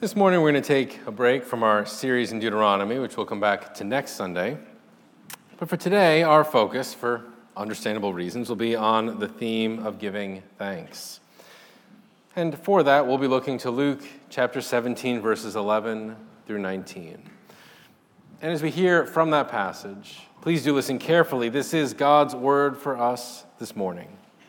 This morning we're going to take a break from our series in Deuteronomy, which we'll come back to next Sunday. But for today, our focus, for understandable reasons, will be on the theme of giving thanks. And for that, we'll be looking to Luke chapter 17, verses 11 through 19. And as we hear from that passage, please do listen carefully. This is God's word for us this morning.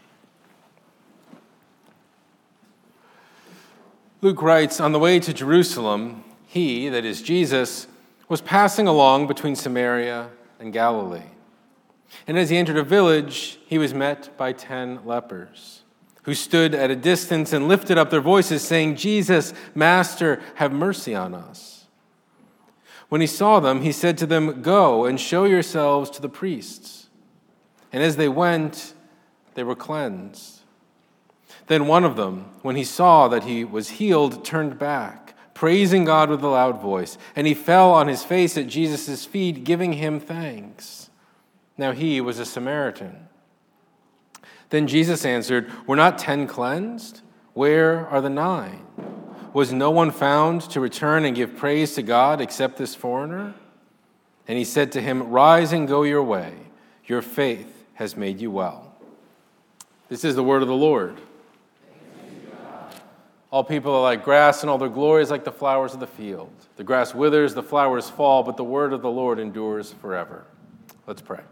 Luke writes, on the way to Jerusalem, he, that is Jesus, was passing along between Samaria and Galilee. And as he entered a village, he was met by 10 lepers, who stood at a distance and lifted up their voices, saying, Jesus, Master, have mercy on us. When he saw them, he said to them, go and show yourselves to the priests. And as they went, they were cleansed. Then one of them, when he saw that he was healed, turned back, praising God with a loud voice. And he fell on his face at Jesus' feet, giving him thanks. Now he was a Samaritan. Then Jesus answered, were not 10 cleansed? Where are the 9? Was no one found to return and give praise to God except this foreigner? And he said to him, rise and go your way. Your faith has made you well. This is the word of the Lord. All people are like grass, and all their glory is like the flowers of the field. The grass withers, the flowers fall, but the word of the Lord endures forever. Let's pray.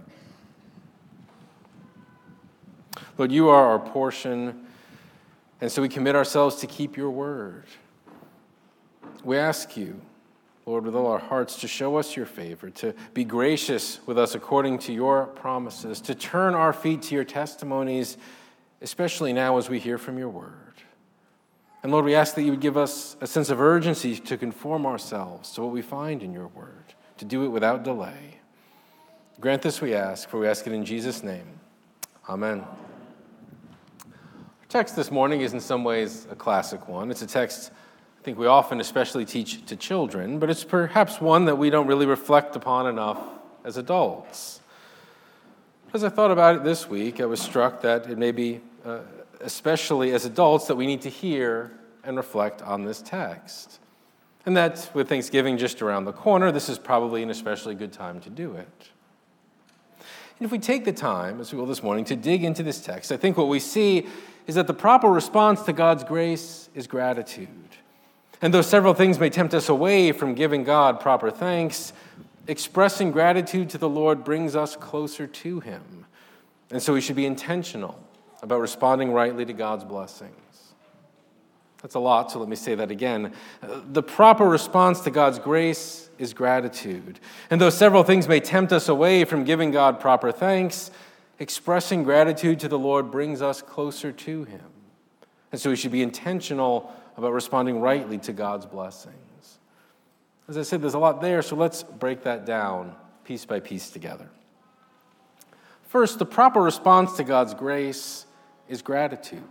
Lord, you are our portion, and so we commit ourselves to keep your word. We ask you, Lord, with all our hearts, to show us your favor, to be gracious with us according to your promises, to turn our feet to your testimonies, especially now as we hear from your word. And Lord, we ask that you would give us a sense of urgency to conform ourselves to what we find in your word, to do it without delay. Grant this, we ask, for we ask it in Jesus' name. Amen. Our text this morning is in some ways a classic one. It's a text I think we often especially teach to children, but it's perhaps one that we don't really reflect upon enough as adults. As I thought about it this week, I was struck that it may be especially as adults, that we need to hear and reflect on this text. And that with Thanksgiving just around the corner, this is probably an especially good time to do it. And if we take the time, as we will this morning, to dig into this text, I think what we see is that the proper response to God's grace is gratitude. And though several things may tempt us away from giving God proper thanks, expressing gratitude to the Lord brings us closer to him. And so we should be intentional about responding rightly to God's blessings. That's a lot, so let me say that again. The proper response to God's grace is gratitude. And though several things may tempt us away from giving God proper thanks, expressing gratitude to the Lord brings us closer to him. And so we should be intentional about responding rightly to God's blessings. As I said, there's a lot there, so let's break that down piece by piece together. First, the proper response to God's grace is gratitude.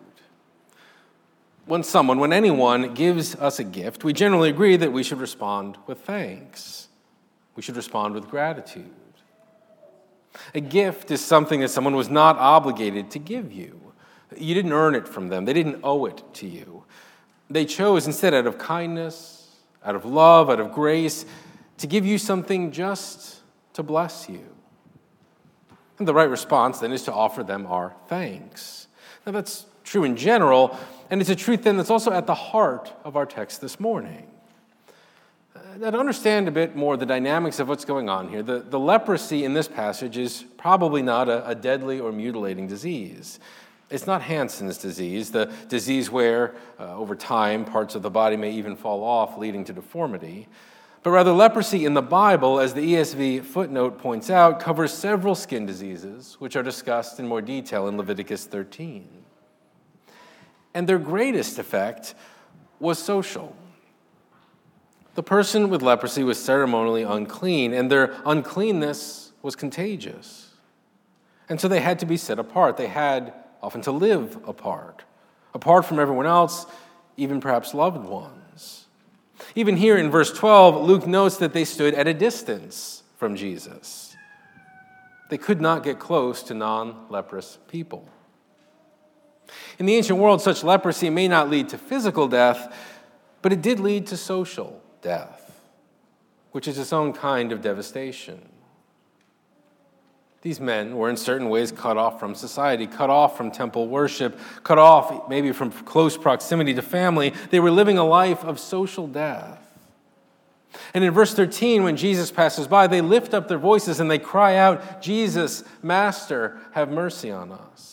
When anyone gives us a gift, we generally agree that we should respond with thanks. We should respond with gratitude. A gift is something that someone was not obligated to give you. You didn't earn it from them. They didn't owe it to you. They chose instead, out of kindness, out of love, out of grace, to give you something just to bless you. And the right response then is to offer them our thanks. Now that's true in general, and it's a truth then that's also at the heart of our text this morning. Now, to understand a bit more the dynamics of what's going on here, the leprosy in this passage is probably not a deadly or mutilating disease. It's not Hansen's disease, the disease where, over time, parts of the body may even fall off, leading to deformity. But rather, leprosy in the Bible, as the ESV footnote points out, covers several skin diseases, which are discussed in more detail in Leviticus 13. And their greatest effect was social. The person with leprosy was ceremonially unclean, and their uncleanness was contagious. And so they had to be set apart. They had often to live apart from everyone else, even perhaps loved ones. Even here in verse 12, Luke notes that they stood at a distance from Jesus. They could not get close to non-leprous people. In the ancient world, such leprosy may not lead to physical death, But it did lead to social death, which is its own kind of devastation. These men were in certain ways cut off from society, cut off from temple worship, cut off maybe from close proximity to family. They were living a life of social death. And in verse 13, when Jesus passes by, they lift up their voices and they cry out, "Jesus, Master, have mercy on us."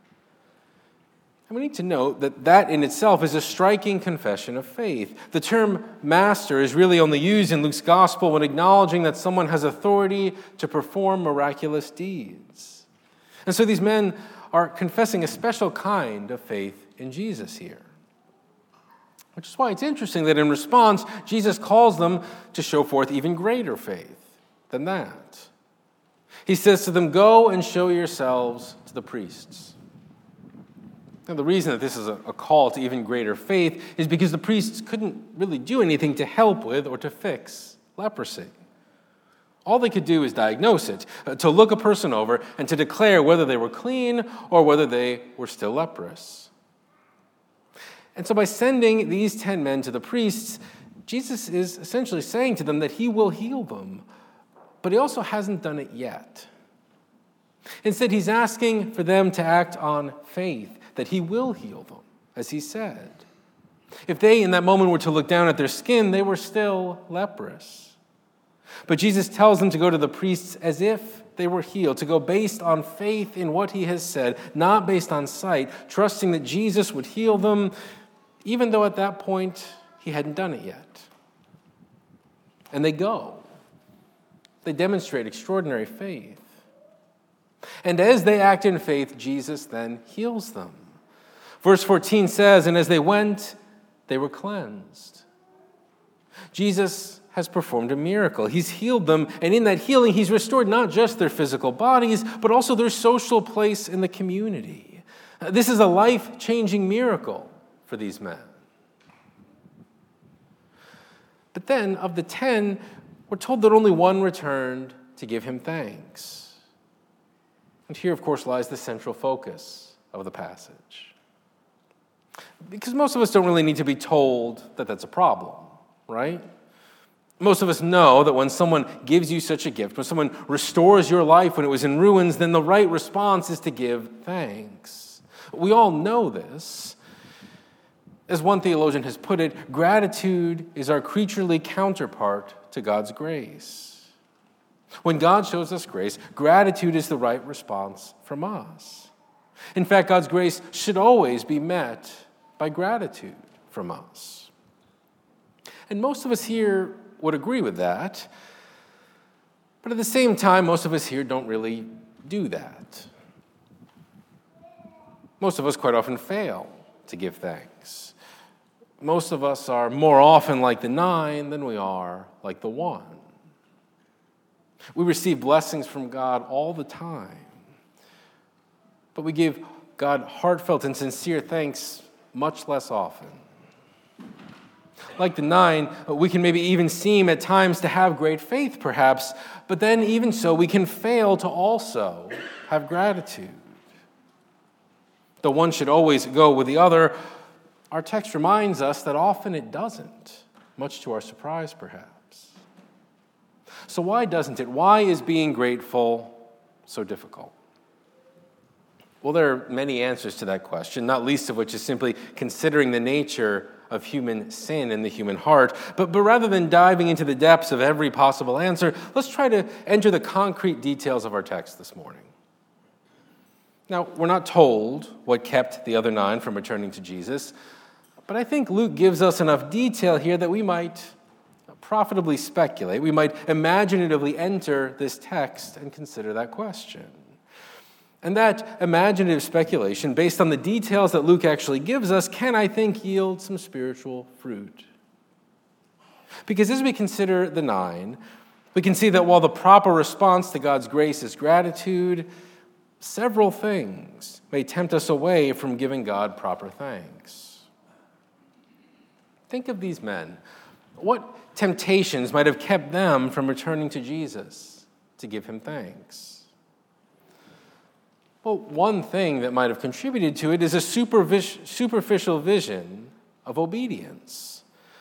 And we need to note that that in itself is a striking confession of faith. The term master is really only used in Luke's gospel when acknowledging that someone has authority to perform miraculous deeds. And so these men are confessing a special kind of faith in Jesus here. Which is why it's interesting that in response, Jesus calls them to show forth even greater faith than that. He says to them, "Go and show yourselves to the priests." Now, the reason that this is a call to even greater faith is because the priests couldn't really do anything to help with or to fix leprosy. All they could do is diagnose it, to look a person over and to declare whether they were clean or whether they were still leprous. And so by sending these 10 men to the priests, Jesus is essentially saying to them that he will heal them, but he also hasn't done it yet. Instead, he's asking for them to act on faith, that he will heal them, as he said. If they, in that moment, were to look down at their skin, they were still leprous. But Jesus tells them to go to the priests as if they were healed, to go based on faith in what he has said, not based on sight, trusting that Jesus would heal them, even though at that point he hadn't done it yet. And they go. They demonstrate extraordinary faith. And as they act in faith, Jesus then heals them. Verse 14 says, "And as they went, they were cleansed." Jesus has performed a miracle. He's healed them, and in that healing, he's restored not just their physical bodies, but also their social place in the community. This is a life-changing miracle for these men. But then, of the 10, we're told that only one returned to give him thanks. And here, of course, lies the central focus of the passage. Because most of us don't really need to be told that that's a problem, right? Most of us know that when someone gives you such a gift, when someone restores your life when it was in ruins, then the right response is to give thanks. We all know this. As one theologian has put it, gratitude is our creaturely counterpart to God's grace. When God shows us grace, gratitude is the right response from us. In fact, God's grace should always be met by gratitude from us. And most of us here would agree with that, but at the same time, most of us here don't really do that. Most of us quite often fail to give thanks. Most of us are more often like the 9 than we are like the 1. We receive blessings from God all the time, but we give God heartfelt and sincere thanks much less often. Like the 9, we can maybe even seem at times to have great faith, perhaps, but then even so, we can fail to also have gratitude. Though one should always go with the other, our text reminds us that often it doesn't, much to our surprise, perhaps. So why doesn't it? Why is being grateful so difficult? Well, there are many answers to that question, not least of which is simply considering the nature of human sin in the human heart. But rather than diving into the depths of every possible answer, let's try to enter the concrete details of our text this morning. Now, we're not told what kept the other 9 from returning to Jesus, but I think Luke gives us enough detail here that we might profitably speculate. We might imaginatively enter this text and consider that question. And that imaginative speculation, based on the details that Luke actually gives us, can, I think, yield some spiritual fruit. Because as we consider the 9, we can see that while the proper response to God's grace is gratitude, several things may tempt us away from giving God proper thanks. Think of these men. What temptations might have kept them from returning to Jesus to give him thanks? Well, one thing that might have contributed to it is a superficial vision of obedience.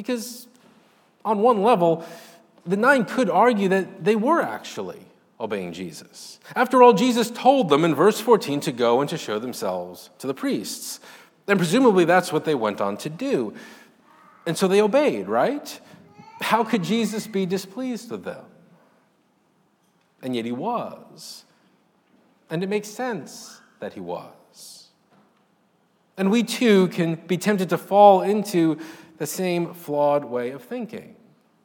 Because on one level, the 9 could argue that they were actually obeying Jesus. After all, Jesus told them in verse 14 to go and to show themselves to the priests. And presumably that's what they went on to do. And so they obeyed, right? How could Jesus be displeased with them? And yet he was. And it makes sense that he was. And we too can be tempted to fall into the same flawed way of thinking.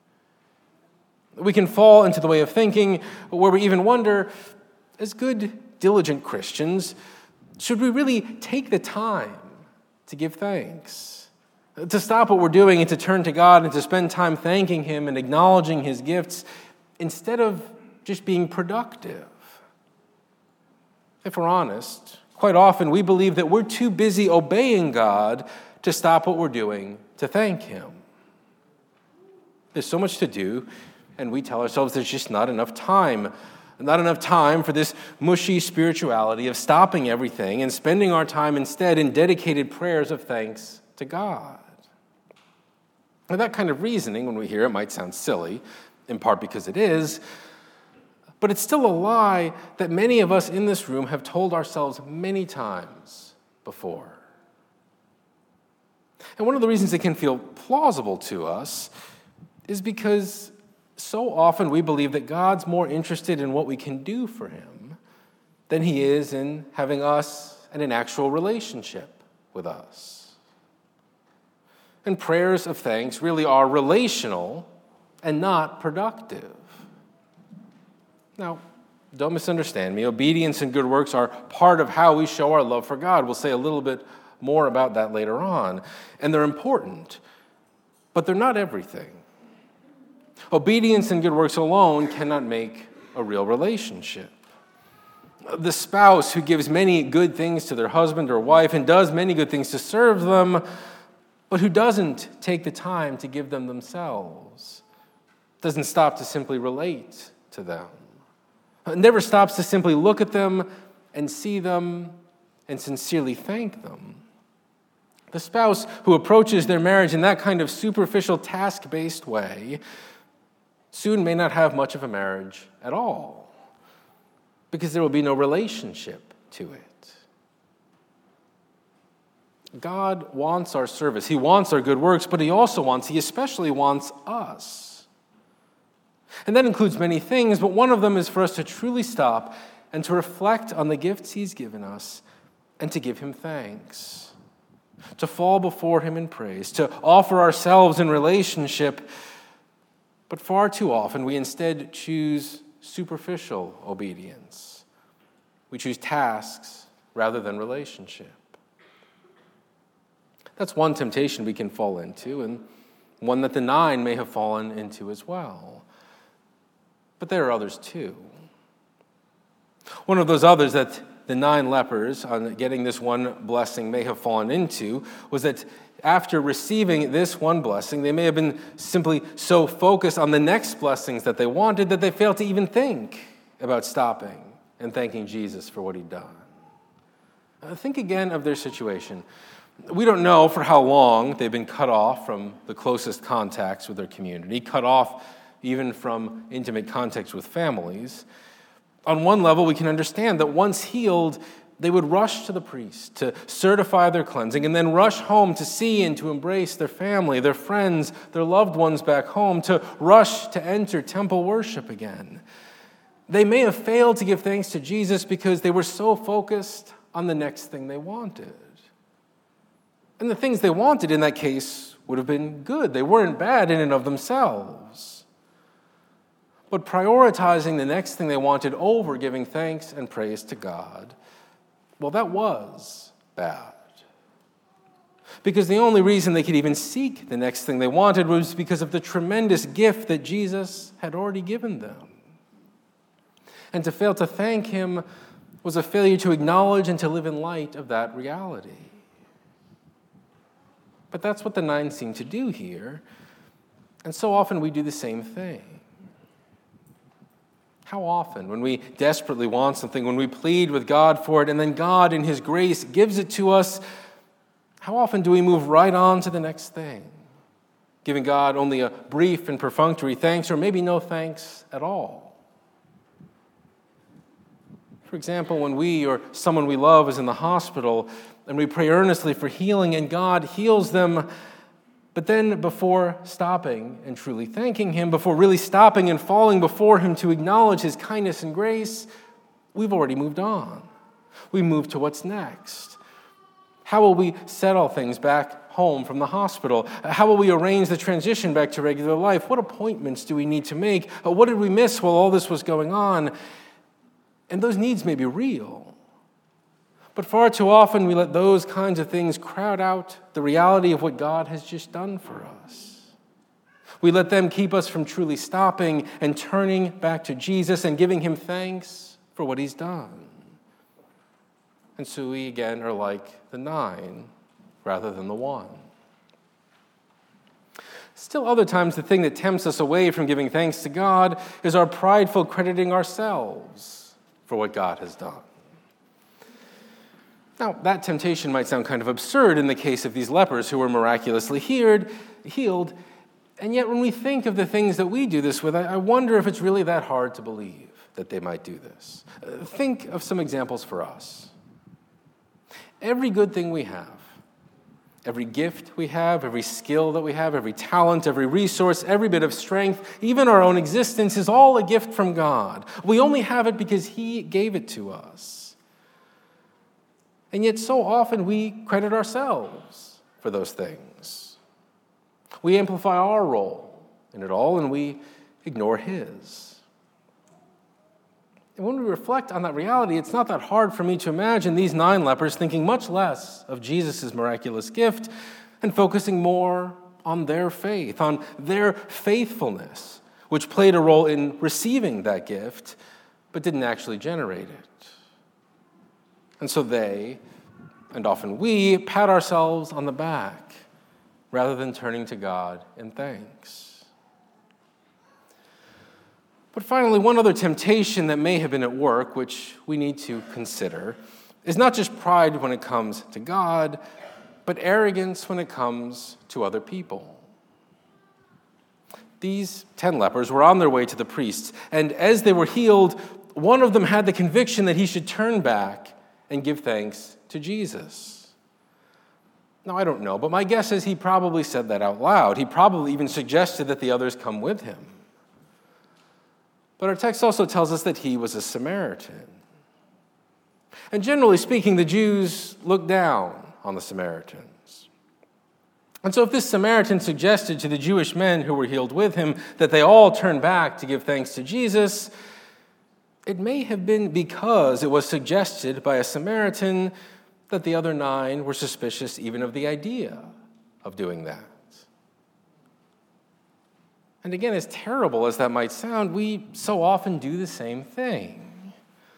We can fall into the way of thinking where we even wonder, as good, diligent Christians, should we really take the time to give thanks? To stop what we're doing and to turn to God and to spend time thanking Him and acknowledging His gifts instead of just being productive? If we're honest, quite often we believe that we're too busy obeying God to stop what we're doing to thank Him. There's so much to do, and we tell ourselves there's just not enough time. Not enough time for this mushy spirituality of stopping everything and spending our time instead in dedicated prayers of thanks to God. Now, that kind of reasoning, when we hear it, might sound silly, in part because it is, but it's still a lie that many of us in this room have told ourselves many times before. And one of the reasons it can feel plausible to us is because so often we believe that God's more interested in what we can do for Him than He is in having us and an actual relationship with us. And prayers of thanks really are relational and not productive. Now, don't misunderstand me. Obedience and good works are part of how we show our love for God. We'll say a little bit more about that later on. And they're important, but they're not everything. Obedience and good works alone cannot make a real relationship. The spouse who gives many good things to their husband or wife and does many good things to serve them, but who doesn't take the time to give them themselves, doesn't stop to simply relate to them, never stops to simply look at them and see them and sincerely thank them. The spouse who approaches their marriage in that kind of superficial, task-based way soon may not have much of a marriage at all, because there will be no relationship to it. God wants our service. He wants our good works, but He especially wants us. And that includes many things, but one of them is for us to truly stop and to reflect on the gifts He's given us and to give Him thanks, to fall before Him in praise, to offer ourselves in relationship. But far too often, we instead choose superficial obedience. We choose tasks rather than relationship. That's one temptation we can fall into, and one that the 9 may have fallen into as well. But there are others too. One of those others that the 9 lepers, on getting this one blessing, may have fallen into was that after receiving this one blessing, they may have been simply so focused on the next blessings that they wanted that they failed to even think about stopping and thanking Jesus for what He'd done. Think again of their situation. We don't know for how long they've been cut off from the closest contacts with their community, cut off even from intimate contacts with families. On one level, we can understand that once healed, they would rush to the priest to certify their cleansing and then rush home to see and to embrace their family, their friends, their loved ones back home, to rush to enter temple worship again. They may have failed to give thanks to Jesus because they were so focused on the next thing they wanted. And the things they wanted in that case would have been good. They weren't bad in and of themselves. But prioritizing the next thing they wanted over giving thanks and praise to God, well, that was bad. Because the only reason they could even seek the next thing they wanted was because of the tremendous gift that Jesus had already given them. And to fail to thank Him was a failure to acknowledge and to live in light of that reality. But that's what the 9 seem to do here. And so often we do the same thing. How often, when we desperately want something, when we plead with God for it, and then God in His grace gives it to us, how often do we move right on to the next thing, giving God only a brief and perfunctory thanks, or maybe no thanks at all. For example, when we or someone we love is in the hospital and we pray earnestly for healing and God heals them, but then before stopping and truly thanking Him, before really stopping and falling before Him to acknowledge His kindness and grace, we've already moved on. We move to what's next. How will we settle things back home from the hospital? How will we arrange the transition back to regular life? What appointments do we need to make? What did we miss while all this was going on? And those needs may be real. But far too often we let those kinds of things crowd out the reality of what God has just done for us. We let them keep us from truly stopping and turning back to Jesus and giving Him thanks for what He's done. And so we again are like the 9 rather than the 1. Still other times the thing that tempts us away from giving thanks to God is our prideful crediting ourselves for what God has done. Now, that temptation might sound kind of absurd in the case of these lepers who were miraculously healed, and yet when we think of the things that we do this with, I wonder if it's really that hard to believe that they might do this. Think of some examples for us. Every good thing we have, every gift we have, every skill that we have, every talent, every resource, every bit of strength, even our own existence is all a gift from God. We only have it because He gave it to us. And yet so often we credit ourselves for those things. We amplify our role in it all and we ignore His. And when we reflect on that reality, it's not that hard for me to imagine these 9 lepers thinking much less of Jesus' miraculous gift and focusing more on their faith, on their faithfulness, which played a role in receiving that gift, but didn't actually generate it. And so they, and often we, pat ourselves on the back rather than turning to God in thanks. But finally, one other temptation that may have been at work, which we need to consider, is not just pride when it comes to God, but arrogance when it comes to other people. These 10 lepers were on their way to the priests, and as they were healed, one of them had the conviction that he should turn back and give thanks to Jesus. Now, I don't know, but my guess is he probably said that out loud. He probably even suggested that the others come with him. But our text also tells us that he was a Samaritan. And generally speaking, the Jews looked down on the Samaritans. And so if this Samaritan suggested to the Jewish men who were healed with him that they all turn back to give thanks to Jesus, it may have been because it was suggested by a Samaritan that the other 9 were suspicious even of the idea of doing that. And again, as terrible as that might sound, we so often do the same thing.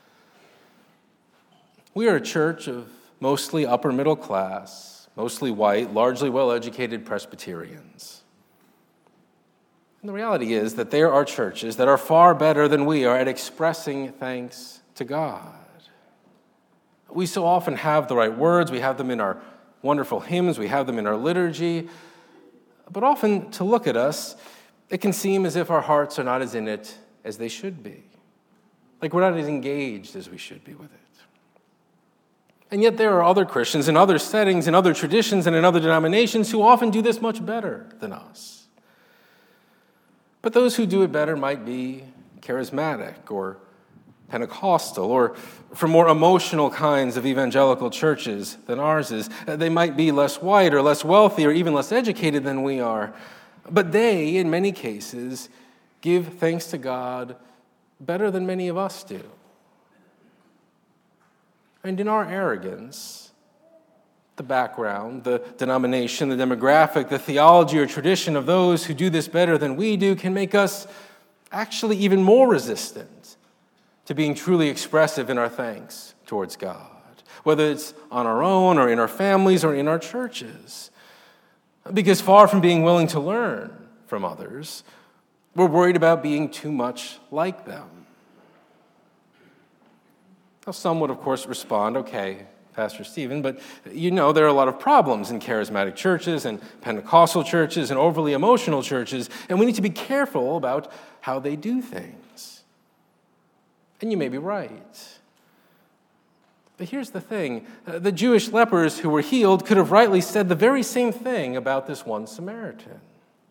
We are a church of mostly upper middle class, mostly white, largely well-educated Presbyterians. And the reality is that there are churches that are far better than we are at expressing thanks to God. We so often have the right words, we have them in our wonderful hymns, we have them in our liturgy, but often to look at us, it can seem as if our hearts are not as in it as they should be. Like we're not as engaged as we should be with it. And yet there are other Christians in other settings, in other traditions, and in other denominations who often do this much better than us. But those who do it better might be charismatic or Pentecostal or from more emotional kinds of evangelical churches than ours is. They might be less white or less wealthy or even less educated than we are. But they, in many cases, give thanks to God better than many of us do. And in our arrogance, the background, the denomination, the demographic, the theology or tradition of those who do this better than we do can make us actually even more resistant to being truly expressive in our thanks towards God, whether it's on our own or in our families or in our churches. Because far from being willing to learn from others, we're worried about being too much like them. Now, some would, of course, respond, okay, Pastor Stephen, but you know there are a lot of problems in charismatic churches and Pentecostal churches and overly emotional churches, and we need to be careful about how they do things. And you may be right. But here's the thing. The Jewish lepers who were healed could have rightly said the very same thing about this one Samaritan.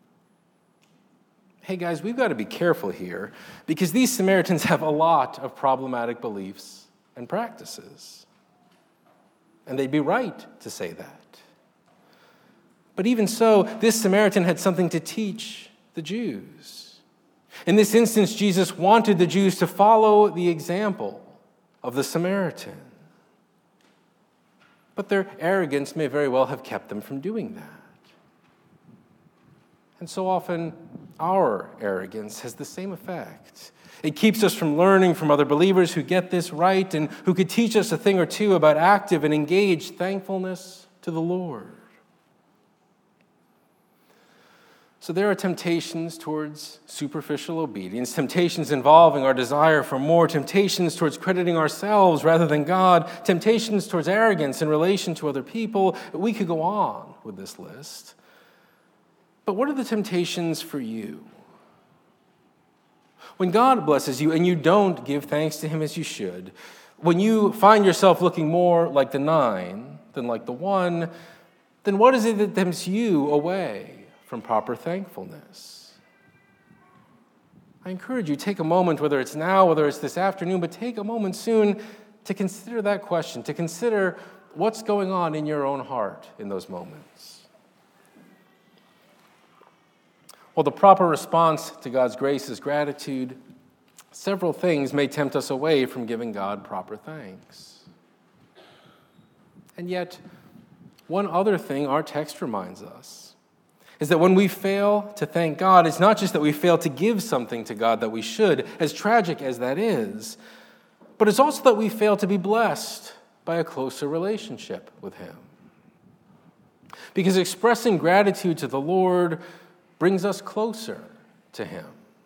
Hey guys, we've got to be careful here because these Samaritans have a lot of problematic beliefs and practices. And they'd be right to say that. But even so, this Samaritan had something to teach the Jews. In this instance, Jesus wanted the Jews to follow the example of the Samaritan. But their arrogance may very well have kept them from doing that. And so often, our arrogance has the same effect. It keeps us from learning from other believers who get this right and who could teach us a thing or two about active and engaged thankfulness to the Lord. So there are temptations towards superficial obedience, temptations involving our desire for more, temptations towards crediting ourselves rather than God, temptations towards arrogance in relation to other people. We could go on with this list. But what are the temptations for you? When God blesses you and you don't give thanks to Him as you should, when you find yourself looking more like the 9 than like the 1, then what is it that tempts you away from proper thankfulness? I encourage you, take a moment, whether it's now, whether it's this afternoon, but take a moment soon to consider that question, to consider what's going on in your own heart in those moments. Well, the proper response to God's grace is gratitude. Several things may tempt us away from giving God proper thanks. And yet, one other thing our text reminds us is that when we fail to thank God, it's not just that we fail to give something to God that we should, as tragic as that is, but it's also that we fail to be blessed by a closer relationship with Him. Because expressing gratitude to the Lord brings us closer to Him.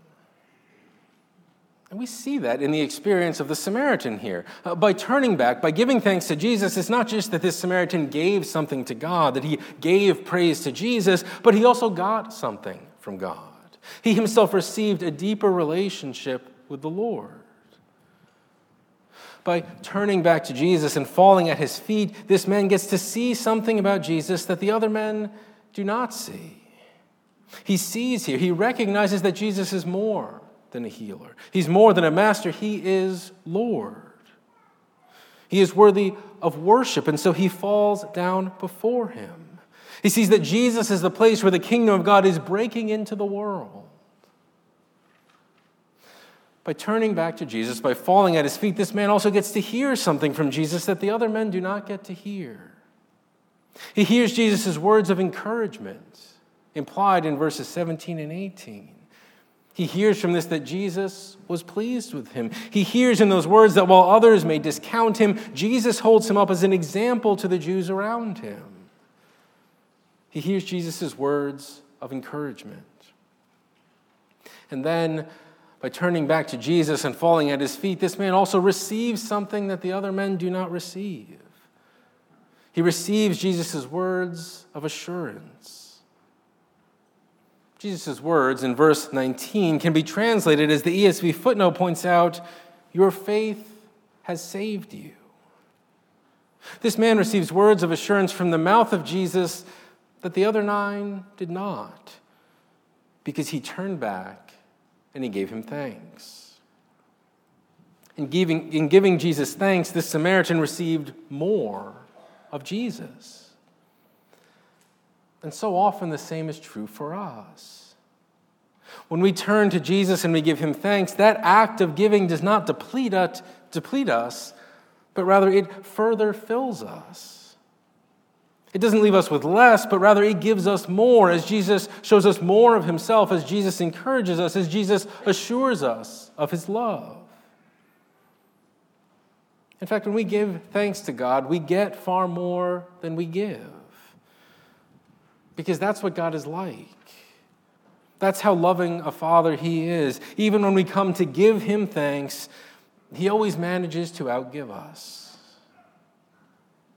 And we see that in the experience of the Samaritan here. By turning back, by giving thanks to Jesus, it's not just that this Samaritan gave something to God, that he gave praise to Jesus, but he also got something from God. He himself received a deeper relationship with the Lord. By turning back to Jesus and falling at His feet, this man gets to see something about Jesus that the other men do not see. He sees here, he recognizes that Jesus is more than a healer. He's more than a master. He is Lord. He is worthy of worship, and so he falls down before Him. He sees that Jesus is the place where the kingdom of God is breaking into the world. By turning back to Jesus, by falling at His feet, this man also gets to hear something from Jesus that the other men do not get to hear. He hears Jesus' words of encouragement, implied in verses 17 and 18. He hears from this that Jesus was pleased with him. He hears in those words that while others may discount him, Jesus holds him up as an example to the Jews around him. He hears Jesus' words of encouragement. And then, by turning back to Jesus and falling at His feet, this man also receives something that the other men do not receive. He receives Jesus' words of assurance. Jesus' words in verse 19 can be translated as the ESV footnote points out, your faith has saved you. This man receives words of assurance from the mouth of Jesus that the other 9 did not, because he turned back and he gave Him thanks. In giving Jesus thanks, this Samaritan received more of Jesus. And so often the same is true for us. When we turn to Jesus and we give Him thanks, that act of giving does not deplete us, but rather it further fills us. It doesn't leave us with less, but rather it gives us more as Jesus shows us more of Himself, as Jesus encourages us, as Jesus assures us of His love. In fact, when we give thanks to God, we get far more than we give. Because that's what God is like. That's how loving a Father He is. Even when we come to give Him thanks, He always manages to outgive us.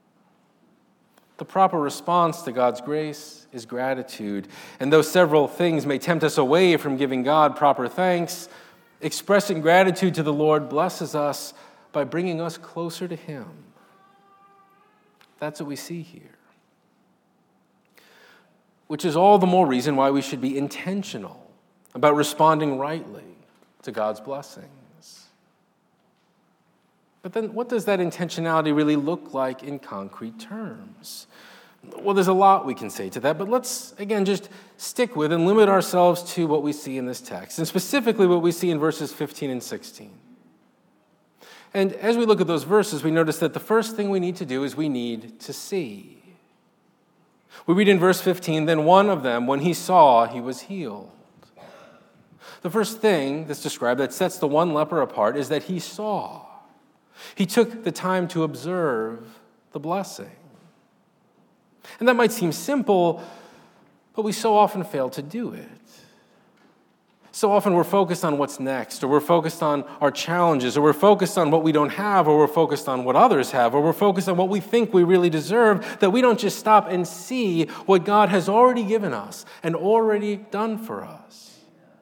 The proper response to God's grace is gratitude. And though several things may tempt us away from giving God proper thanks, expressing gratitude to the Lord blesses us by bringing us closer to Him. That's what we see here. Which is all the more reason why we should be intentional about responding rightly to God's blessings. But then what does that intentionality really look like in concrete terms? Well, there's a lot we can say to that, but let's, again, just stick with and limit ourselves to what we see in this text, and specifically what we see in verses 15 and 16. And as we look at those verses, we notice that the first thing we need to do is we need to see. We read in verse 15, then one of them, when he saw, he was healed. The first thing that's described that sets the one leper apart is that he saw. He took the time to observe the blessing. And that might seem simple, but we so often fail to do it. So often we're focused on what's next, or we're focused on our challenges, or we're focused on what we don't have, or we're focused on what others have, or we're focused on what we think we really deserve, that we don't just stop and see what God has already given us and already done for us.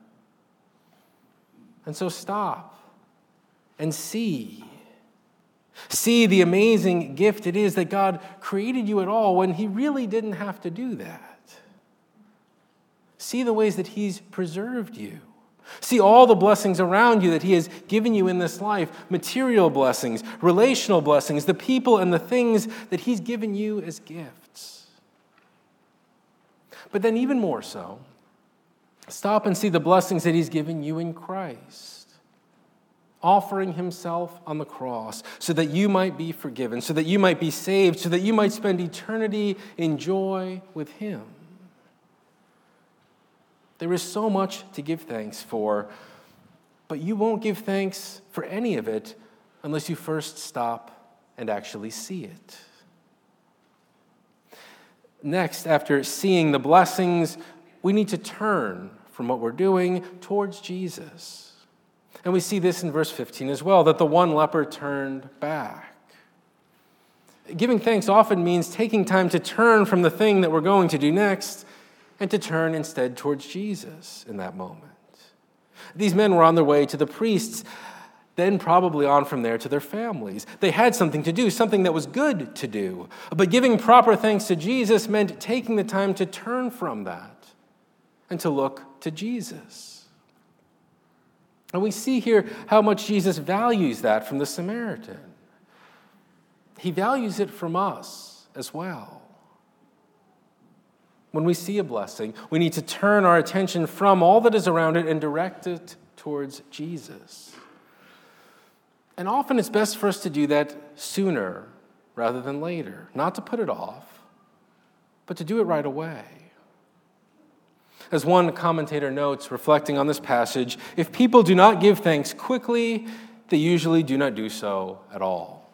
And so stop and see. See the amazing gift it is that God created you at all when He really didn't have to do that. See the ways that He's preserved you. See all the blessings around you that He has given you in this life, material blessings, relational blessings, the people and the things that He's given you as gifts. But then even more so, stop and see the blessings that He's given you in Christ. Offering Himself on the cross so that you might be forgiven, so that you might be saved, so that you might spend eternity in joy with Him. There is so much to give thanks for, but you won't give thanks for any of it unless you first stop and actually see it. Next, after seeing the blessings, we need to turn from what we're doing towards Jesus. And we see this in verse 15 as well, that the one leper turned back. Giving thanks often means taking time to turn from the thing that we're going to do next and to turn instead towards Jesus in that moment. These men were on their way to the priests, then probably on from there to their families. They had something to do, something that was good to do. But giving proper thanks to Jesus meant taking the time to turn from that and to look to Jesus. And we see here how much Jesus values that from the Samaritan. He values it from us as well. When we see a blessing, we need to turn our attention from all that is around it and direct it towards Jesus. And often it's best for us to do that sooner rather than later. Not to put it off, but to do it right away. As one commentator notes, reflecting on this passage, if people do not give thanks quickly, they usually do not do so at all.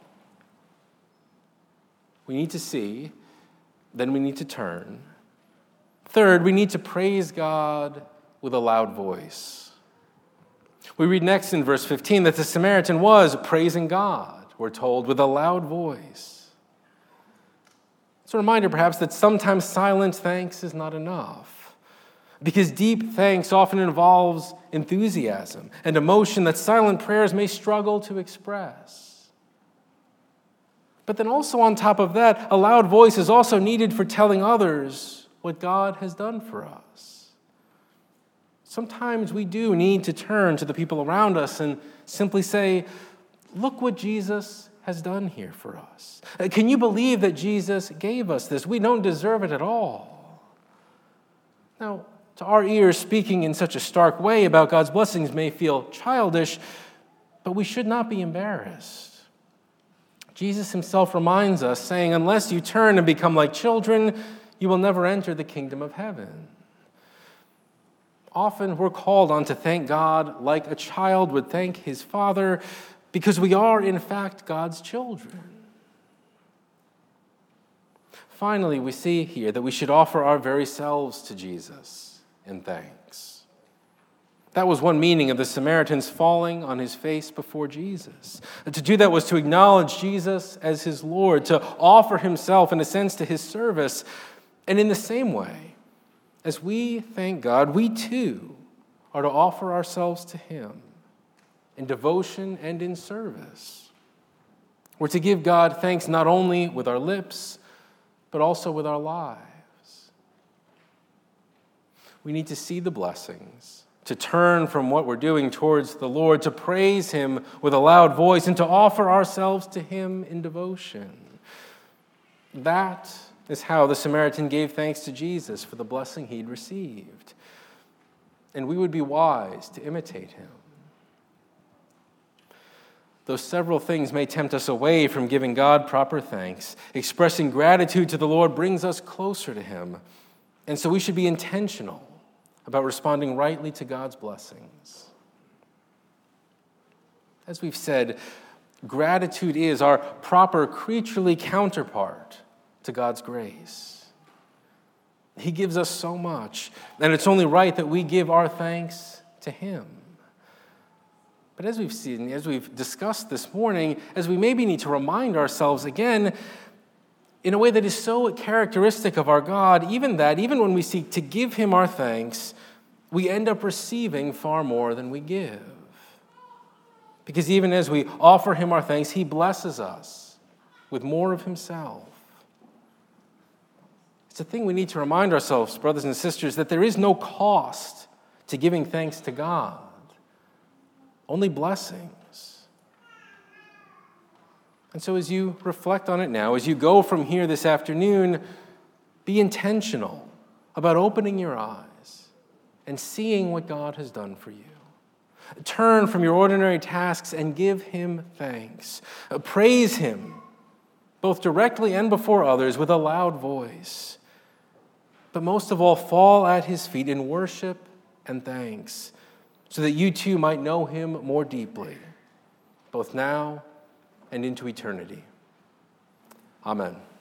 We need to see, then we need to turn. Third, we need to praise God with a loud voice. We read next in verse 15 that the Samaritan was praising God, we're told, with a loud voice. It's a reminder, perhaps, that sometimes silent thanks is not enough. Because deep thanks often involves enthusiasm and emotion that silent prayers may struggle to express. But then also on top of that, a loud voice is also needed for telling others what God has done for us. Sometimes we do need to turn to the people around us and simply say, look what Jesus has done here for us. Can you believe that Jesus gave us this? We don't deserve it at all. Now, to our ears, speaking in such a stark way about God's blessings may feel childish, but we should not be embarrassed. Jesus Himself reminds us, saying, unless you turn and become like children, you will never enter the kingdom of heaven. Often we're called on to thank God like a child would thank his father, because we are, in fact, God's children. Finally, we see here that we should offer our very selves to Jesus in thanks. That was one meaning of the Samaritan's falling on his face before Jesus. To do that was to acknowledge Jesus as his Lord, to offer himself, in a sense, to his service. And in the same way, as we thank God, we too are to offer ourselves to him in devotion and in service. We're to give God thanks not only with our lips, but also with our lives. We need to see the blessings, to turn from what we're doing towards the Lord, to praise him with a loud voice, and to offer ourselves to him in devotion. That is how the Samaritan gave thanks to Jesus for the blessing he'd received. And we would be wise to imitate him. Though several things may tempt us away from giving God proper thanks, expressing gratitude to the Lord brings us closer to him. And so we should be intentional about responding rightly to God's blessings. As we've said, gratitude is our proper creaturely counterpart to God's grace. He gives us so much, and it's only right that we give our thanks to him. But as we've seen, as we've discussed this morning, as we maybe need to remind ourselves again, in a way that is so characteristic of our God, even when we seek to give him our thanks, we end up receiving far more than we give. Because even as we offer him our thanks, he blesses us with more of himself. It's a thing we need to remind ourselves, brothers and sisters, that there is no cost to giving thanks to God. Only blessings. And so as you reflect on it now, as you go from here this afternoon, be intentional about opening your eyes and seeing what God has done for you. Turn from your ordinary tasks and give him thanks. Praise him, both directly and before others, with a loud voice. But most of all, fall at his feet in worship and thanks, so that you too might know him more deeply, both now and into eternity. Amen.